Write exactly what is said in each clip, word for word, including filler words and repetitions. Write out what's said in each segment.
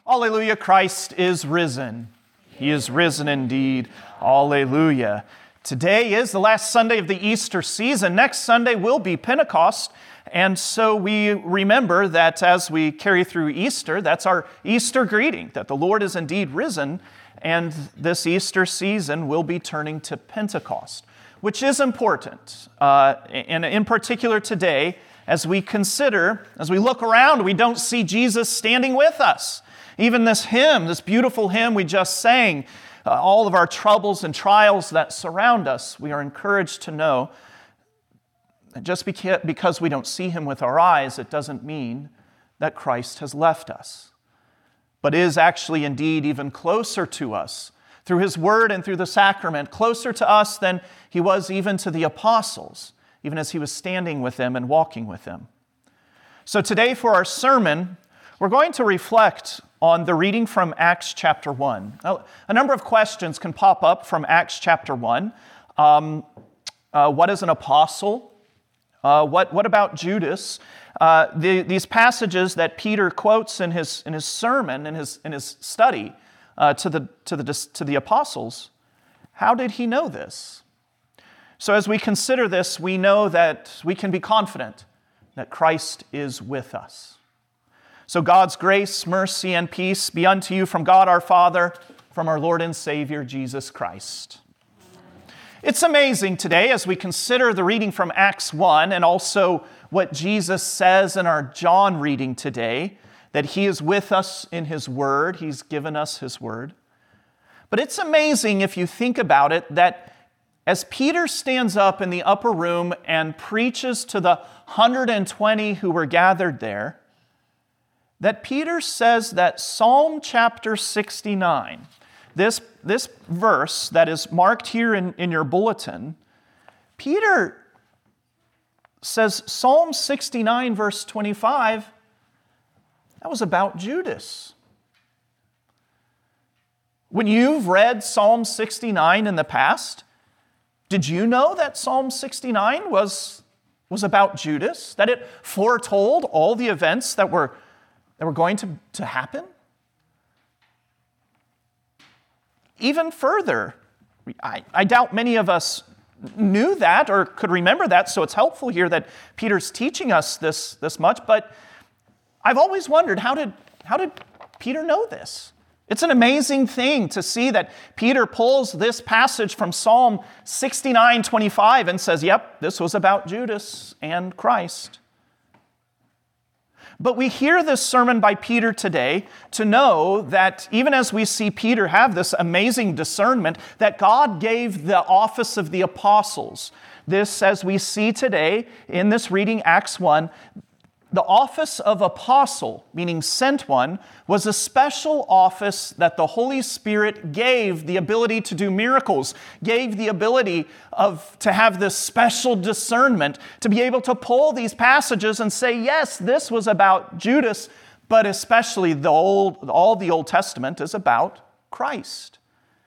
Alleluia, Christ is risen. He is risen indeed. Alleluia. Today is the last Sunday of the Easter season. Next Sunday will be Pentecost. And so we remember that as we carry through Easter, that's our Easter greeting, that the Lord is indeed risen. And this Easter season will be turning to Pentecost, which is important. Uh, and in particular today, as we consider, as we look around, we don't see Jesus standing with us. Even this hymn, this beautiful hymn we just sang, uh, all of our troubles and trials that surround us, we are encouraged to know that just beca- because we don't see Him with our eyes, it doesn't mean that Christ has left us, but is actually indeed even closer to us through His Word and through the sacrament, closer to us than He was even to the apostles, even as He was standing with them and walking with them. So today for our sermon, we're going to reflect on the reading from Acts chapter one. Now, a number of questions can pop up from Acts chapter one. Um, uh, what is an apostle? Uh, what, what about Judas? Uh, the, these passages that Peter quotes in his, in his sermon, in his, in his study uh, to, the, to, the, to the apostles, how did he know this? So as we consider this, we know that we can be confident that Christ is with us. So God's grace, mercy, and peace be unto you from God our Father, from our Lord and Savior, Jesus Christ. It's amazing today as we consider the reading from Acts one and also what Jesus says in our John reading today, that He is with us in His Word. He's given us His Word. But it's amazing if you think about it that as Peter stands up in the upper room and preaches to the one hundred twenty who were gathered there, that Peter says that Psalm chapter sixty-nine, this, this verse that is marked here in, in your bulletin, Peter says Psalm sixty-nine verse twenty-five, that was about Judas. When you've read Psalm sixty-nine in the past, did you know that Psalm sixty-nine was, was about Judas? That it foretold all the events that were that were going to, to happen? Even further, I, I doubt many of us knew that or could remember that, so it's helpful here that Peter's teaching us this, this much, but I've always wondered, how did, how did Peter know this? It's an amazing thing to see that Peter pulls this passage from Psalm sixty-nine twenty-five and says, yep, this was about Judas and Christ. But we hear this sermon by Peter today to know that even as we see Peter have this amazing discernment, that God gave the office of the apostles. This, as we see today in this reading, Acts one, the office of apostle, meaning sent one, was a special office that the Holy Spirit gave the ability to do miracles, gave the ability of to have this special discernment, to be able to pull these passages and say, yes, this was about Judas, but especially the old, all the Old Testament is about Christ.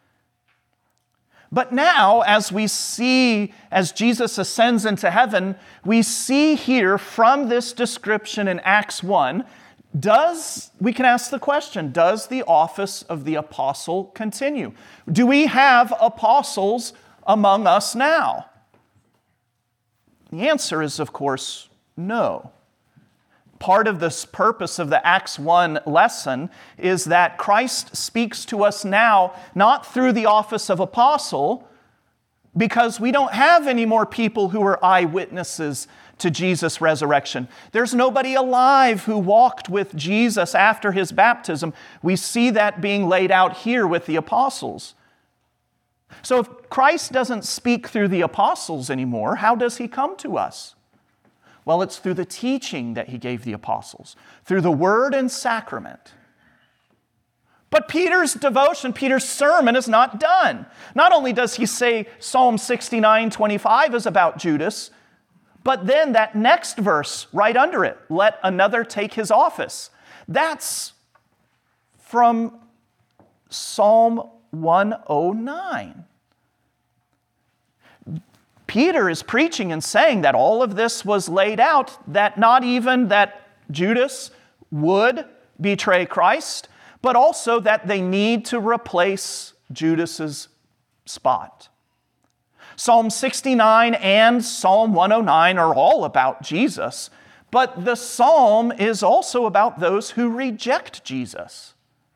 But now, as we see, as Jesus ascends into heaven, we see here from this description in Acts one, does, we can ask the question, does the office of the apostle continue? Do we have apostles among us now? The answer is, of course, no. Part of this purpose of the Acts one lesson is that Christ speaks to us now, not through the office of apostle, because we don't have any more people who are eyewitnesses to Jesus' resurrection. There's nobody alive who walked with Jesus after His baptism. We see that being laid out here with the apostles. So if Christ doesn't speak through the apostles anymore, how does He come to us? Well, it's through the teaching that He gave the apostles, through the word and sacrament. But Peter's devotion, Peter's sermon is not done. Not only does he say Psalm sixty-nine twenty-five is about Judas, but then that next verse right under it, let another take his office. That's from Psalm one oh nine. Peter is preaching and saying that all of this was laid out, that not even that Judas would betray Christ, but also that they need to replace Judas's spot. Psalm sixty-nine and Psalm one oh nine are all about Jesus, but the psalm is also about those who reject Jesus.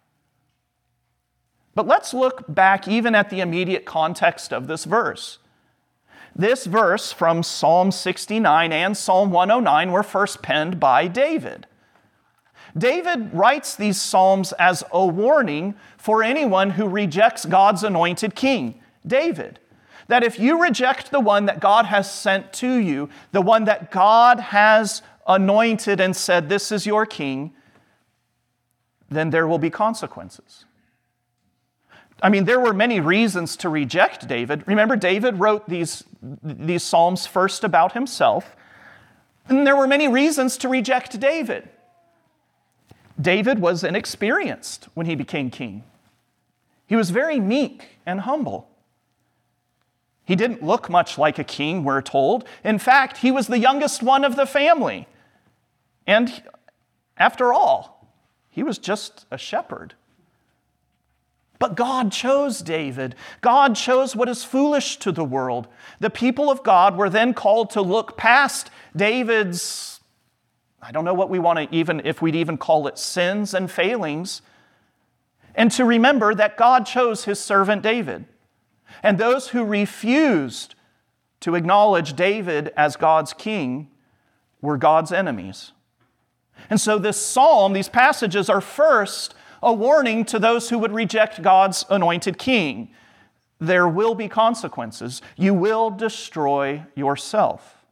But let's look back even at the immediate context of this verse. This verse from Psalm sixty-nine and Psalm one oh nine were first penned by David. David writes these psalms as a warning for anyone who rejects God's anointed king, David. That if you reject the one that God has sent to you, the one that God has anointed and said, this is your king, then there will be consequences. I mean, there were many reasons to reject David. Remember, David wrote these, these psalms first about himself, and there were many reasons to reject David. David was inexperienced when he became king. He was very meek and humble. He didn't look much like a king, we're told. In fact, he was the youngest one of the family. And after all, he was just a shepherd. But God chose David. God chose what is foolish to the world. The people of God were then called to look past David's, I don't know what we want to even, if we'd even call it sins and failings, and to remember that God chose his servant David. And those who refused to acknowledge David as God's king were God's enemies. And so this psalm, these passages are first a warning to those who would reject God's anointed king. There will be consequences. You will destroy yourself.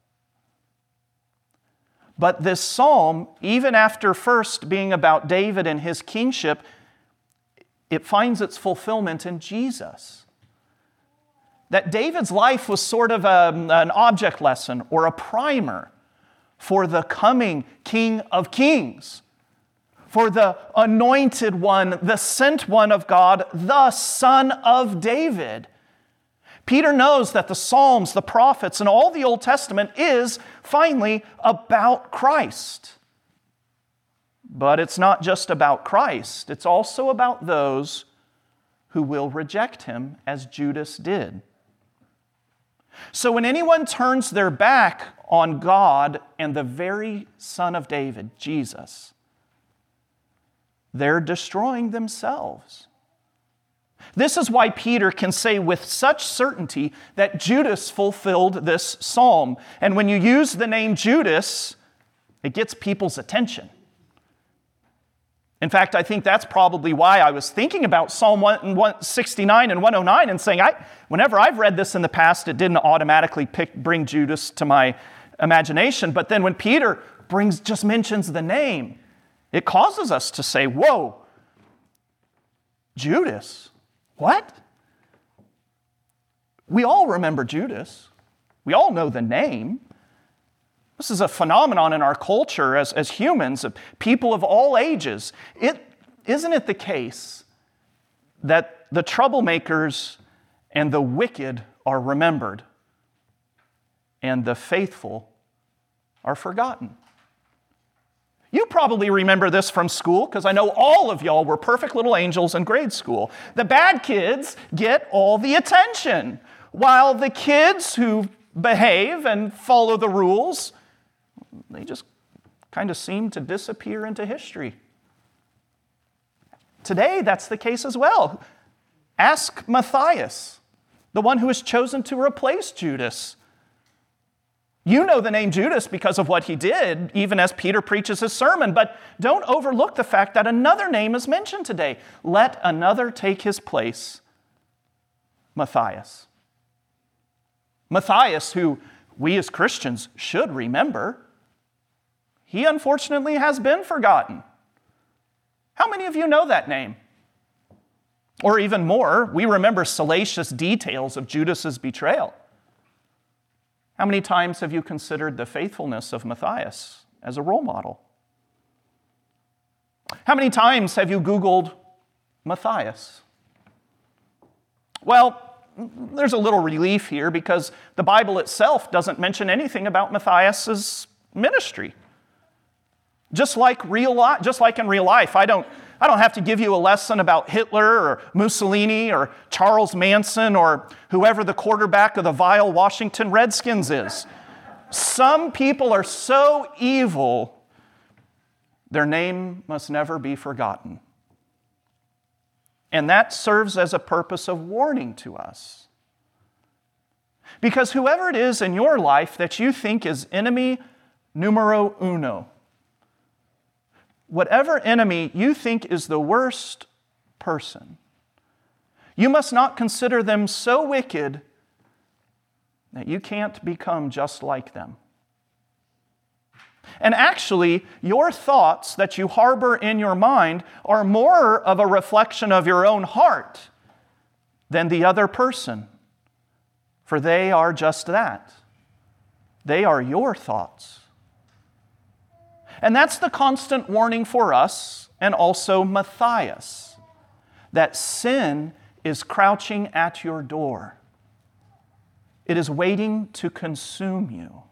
But this psalm, even after first being about David and his kingship, it finds its fulfillment in Jesus. That David's life was sort of a, an object lesson or a primer for the coming King of Kings, for the anointed one, the sent one of God, the Son of David. Peter knows that the Psalms, the prophets, and all the Old Testament is finally about Christ. But it's not just about Christ. It's also about those who will reject him as Judas did. So when anyone turns their back on God and the very Son of David, Jesus, they're destroying themselves. This is why Peter can say with such certainty that Judas fulfilled this psalm. And when you use the name Judas, it gets people's attention. In fact, I think that's probably why I was thinking about Psalm one sixty-nine and one oh nine and saying, I, whenever I've read this in the past, it didn't automatically pick, bring Judas to my imagination. But then when Peter brings just mentions the name, it causes us to say, whoa, Judas, what? We all remember Judas. We all know the name. This is a phenomenon in our culture as, as humans, of people of all ages. It, isn't it the case that the troublemakers and the wicked are remembered and the faithful are forgotten? You probably remember this from school because I know all of y'all were perfect little angels in grade school. The bad kids get all the attention, while the kids who behave and follow the rules, they just kind of seem to disappear into history. Today, that's the case as well. Ask Matthias, the one who was chosen to replace Judas. You know the name Judas because of what he did, even as Peter preaches his sermon, but don't overlook the fact that another name is mentioned today. Let another take his place, Matthias. Matthias, who we as Christians should remember, he unfortunately has been forgotten. How many of you know that name? Or even more, we remember salacious details of Judas's betrayal. How many times have you considered the faithfulness of Matthias as a role model? How many times have you Googled Matthias? Well, there's a little relief here because the Bible itself doesn't mention anything about Matthias's ministry. Just like real life, just like in real life, I don't I don't have to give you a lesson about Hitler or Mussolini or Charles Manson or whoever the quarterback of the vile Washington Redskins is. Some people are so evil, their name must never be forgotten. And that serves as a purpose of warning to us. Because whoever it is in your life that you think is enemy numero uno, whatever enemy you think is the worst person, you must not consider them so wicked that you can't become just like them. And actually, your thoughts that you harbor in your mind are more of a reflection of your own heart than the other person, for they are just that. They are your thoughts. And that's the constant warning for us, and also Matthias, that sin is crouching at your door. It is waiting to consume you.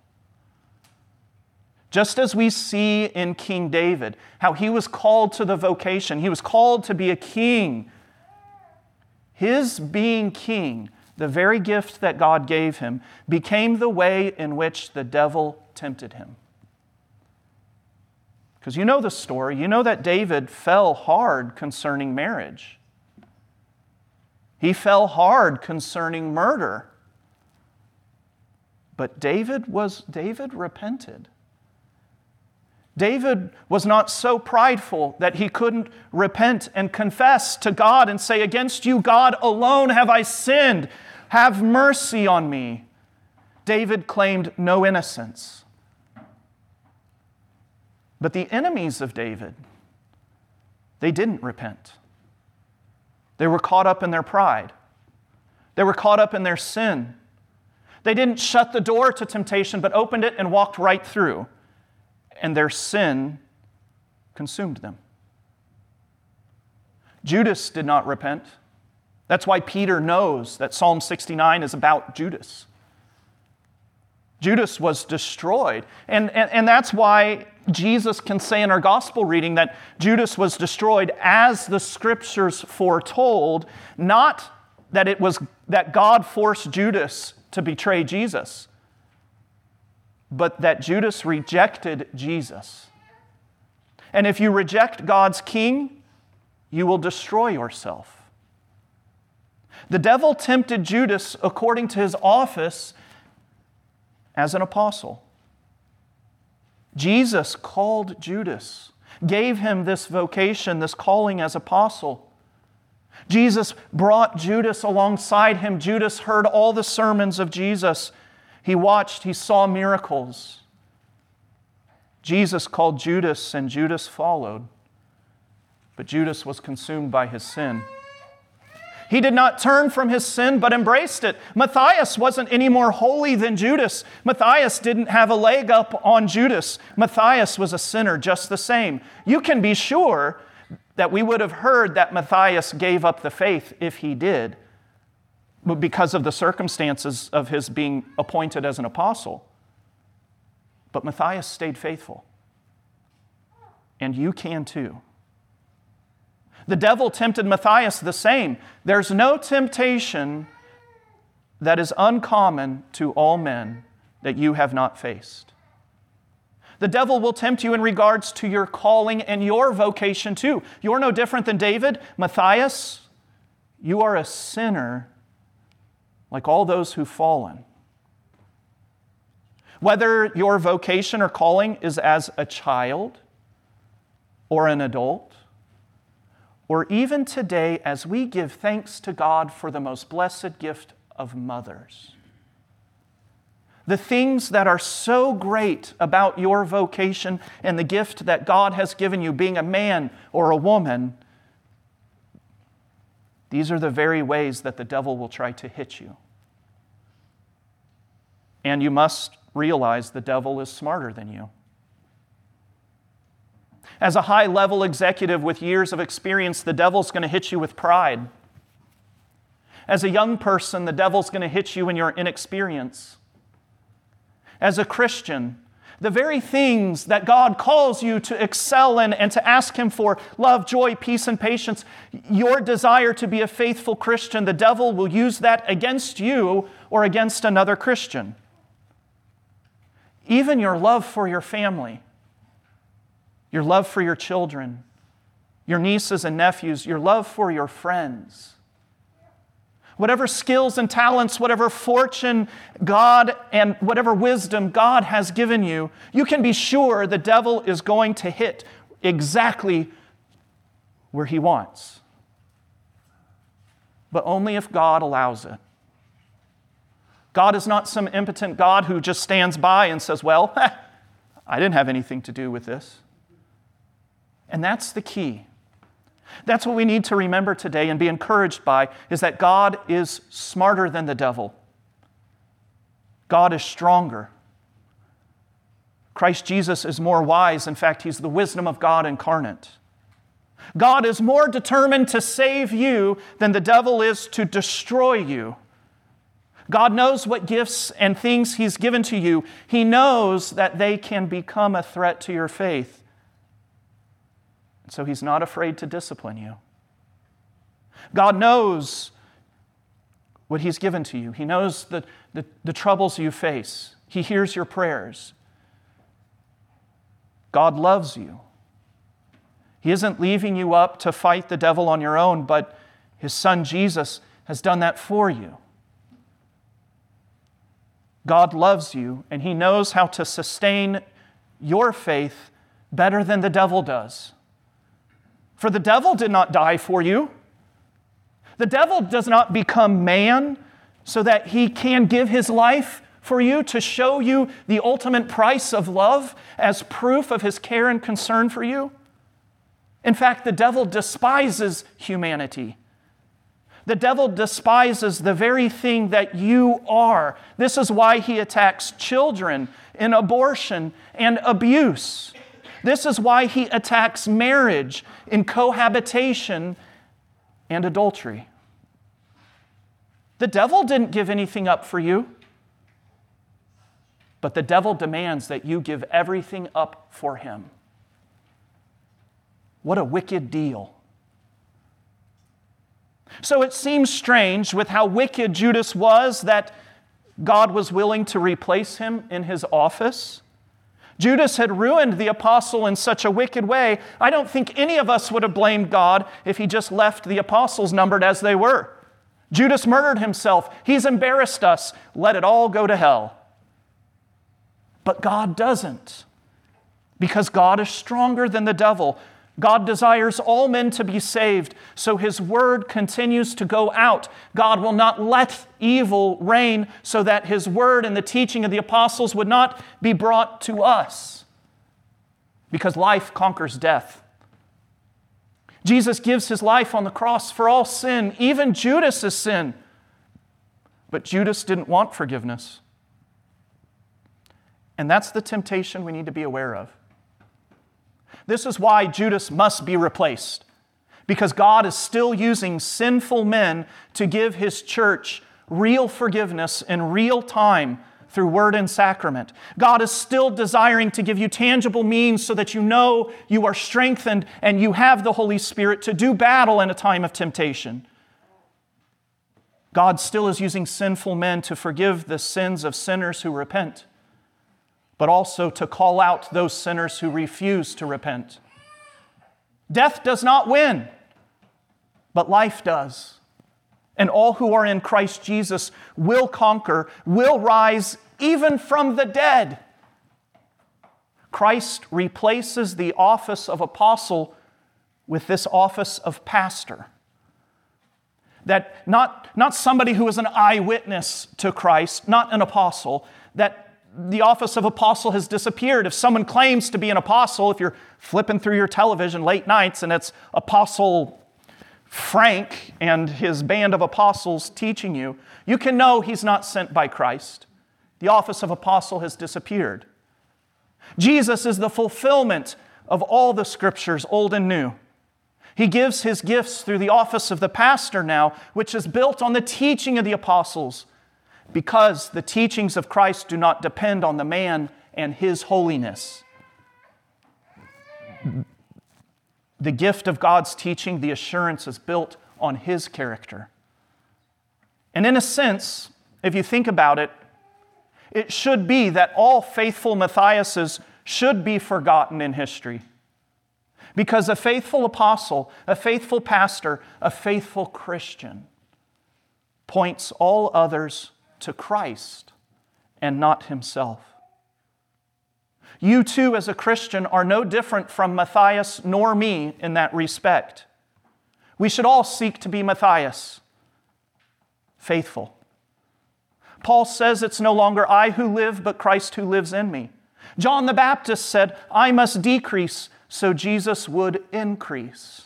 Just as we see in King David, how he was called to the vocation, he was called to be a king. His being king, the very gift that God gave him, became the way in which the devil tempted him. Because you know the story. You know that David fell hard concerning marriage. He fell hard concerning murder. But David was David repented. David was not so prideful that he couldn't repent and confess to God and say, "Against you, God alone, have I sinned. Have mercy on me." David claimed no innocence. But the enemies of David, they didn't repent. They were caught up in their pride. They were caught up in their sin. They didn't shut the door to temptation, but opened it and walked right through. And their sin consumed them. Judas did not repent. That's why Peter knows that Psalm sixty-nine is about Judas. Judas was destroyed. And, and, and that's why Jesus can say in our gospel reading that Judas was destroyed as the scriptures foretold, not that it was that God forced Judas to betray Jesus, but that Judas rejected Jesus. And if you reject God's king, you will destroy yourself. The devil tempted Judas according to his office as an apostle. Jesus called Judas, gave him this vocation, this calling as apostle. Jesus brought Judas alongside him. Judas heard all the sermons of Jesus. He watched, he saw miracles. Jesus called Judas, and Judas followed. But Judas was consumed by his sin. He did not turn from his sin, but embraced it. Matthias wasn't any more holy than Judas. Matthias didn't have a leg up on Judas. Matthias was a sinner just the same. You can be sure that we would have heard that Matthias gave up the faith if he did, because of the circumstances of his being appointed as an apostle. But Matthias stayed faithful. And you can too. The devil tempted Matthias the same. There's no temptation that is uncommon to all men that you have not faced. The devil will tempt you in regards to your calling and your vocation too. You're no different than David. Matthias, you are a sinner like all those who've fallen. Whether your vocation or calling is as a child or an adult, or even today as we give thanks to God for the most blessed gift of mothers. The things that are so great about your vocation and the gift that God has given you, being a man or a woman, these are the very ways that the devil will try to hit you. And you must realize the devil is smarter than you. As a high-level executive with years of experience, the devil's going to hit you with pride. As a young person, the devil's going to hit you in your inexperience. As a Christian, The very things that God calls you to excel in and to ask Him for, love, joy, peace, and patience, your desire to be a faithful Christian, the devil will use that against you or against another Christian. Even your love for your family, your love for your children, your nieces and nephews, your love for your friends. Whatever skills and talents, whatever fortune God and whatever wisdom God has given you, you can be sure the devil is going to hit exactly where he wants. But only if God allows it. God is not some impotent God who just stands by and says, well, I didn't have anything to do with this. And that's the key. That's what we need to remember today and be encouraged by, is that God is smarter than the devil. God is stronger. Christ Jesus is more wise. In fact, He's the wisdom of God incarnate. God is more determined to save you than the devil is to destroy you. God knows what gifts and things He's given to you. He knows that they can become a threat to your faith. So He's not afraid to discipline you. God knows what He's given to you. He knows the, the, the troubles you face. He hears your prayers. God loves you. He isn't leaving you up to fight the devil on your own, but His Son Jesus has done that for you. God loves you, and He knows how to sustain your faith better than the devil does. For the devil did not die for you. The devil does not become man so that he can give his life for you to show you the ultimate price of love as proof of his care and concern for you. In fact, the devil despises humanity. The devil despises the very thing that you are. This is why he attacks children in abortion and abuse. This is why he attacks marriage in cohabitation and adultery. The devil didn't give anything up for you, but the devil demands that you give everything up for him. What a wicked deal. So it seems strange with how wicked Judas was that God was willing to replace him in his office. Judas had ruined the apostle in such a wicked way, I don't think any of us would have blamed God if He just left the apostles numbered as they were. Judas murdered himself. He's embarrassed us. Let it all go to hell. But God doesn't, because God is stronger than the devil. God desires all men to be saved, so His word continues to go out. God will not let evil reign so that His word and the teaching of the apostles would not be brought to us, because life conquers death. Jesus gives His life on the cross for all sin, even Judas' sin. But Judas didn't want forgiveness. And that's the temptation we need to be aware of. This is why Judas must be replaced, because God is still using sinful men to give His church real forgiveness in real time through word and sacrament. God is still desiring to give you tangible means so that you know you are strengthened and you have the Holy Spirit to do battle in a time of temptation. God still is using sinful men to forgive the sins of sinners who repent, but also to call out those sinners who refuse to repent. Death does not win, but life does. And all who are in Christ Jesus will conquer, will rise even from the dead. Christ replaces the office of apostle with this office of pastor. That not, not somebody who is an eyewitness to Christ, not an apostle, that the office of apostle has disappeared. If someone claims to be an apostle, if you're flipping through your television late nights and it's Apostle Frank and his band of apostles teaching you, you can know he's not sent by Christ. The office of apostle has disappeared. Jesus is the fulfillment of all the scriptures, old and new. He gives His gifts through the office of the pastor now, which is built on the teaching of the apostles, because the teachings of Christ do not depend on the man and His holiness. The gift of God's teaching, the assurance, is built on His character. And in a sense, if you think about it, it should be that all faithful Matthiases should be forgotten in history. Because a faithful apostle, a faithful pastor, a faithful Christian points all others to Christ and not himself. You too, as a Christian, are no different from Matthias nor me in that respect. We should all seek to be Matthias, faithful. Paul says it's no longer I who live, but Christ who lives in me. John the Baptist said, I must decrease so Jesus would increase.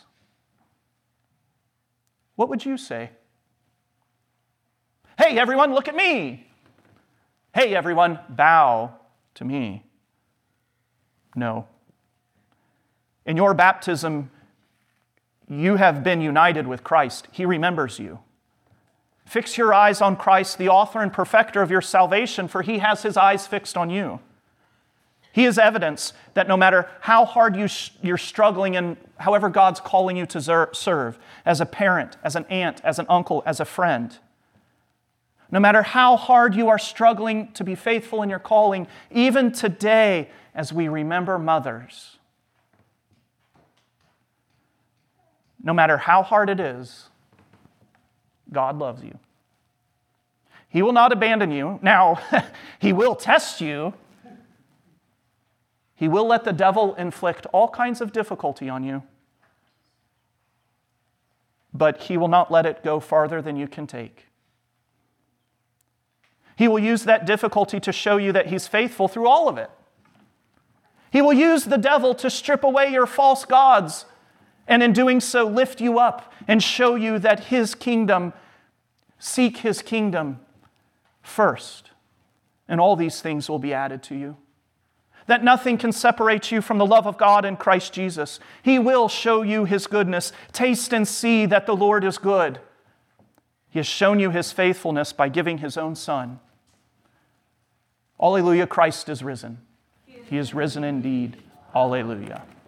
What would you say? Hey, everyone, look at me. Hey, everyone, bow to me. No. In your baptism, you have been united with Christ. He remembers you. Fix your eyes on Christ, the author and perfecter of your salvation, for He has His eyes fixed on you. He is evidence that no matter how hard you sh- you're struggling and however God's calling you to zer- serve, as a parent, as an aunt, as an uncle, as a friend, no matter how hard you are struggling to be faithful in your calling, even today as we remember mothers, no matter how hard it is, God loves you. He will not abandon you. Now, He will test you. He will let the devil inflict all kinds of difficulty on you. But He will not let it go farther than you can take. He will use that difficulty to show you that He's faithful through all of it. He will use the devil to strip away your false gods, and in doing so lift you up and show you that His kingdom, seek His kingdom first, and all these things will be added to you. That nothing can separate you from the love of God in Christ Jesus. He will show you His goodness. Taste and see that the Lord is good. He has shown you His faithfulness by giving His own Son. Alleluia, Christ is risen. He is risen indeed. Alleluia.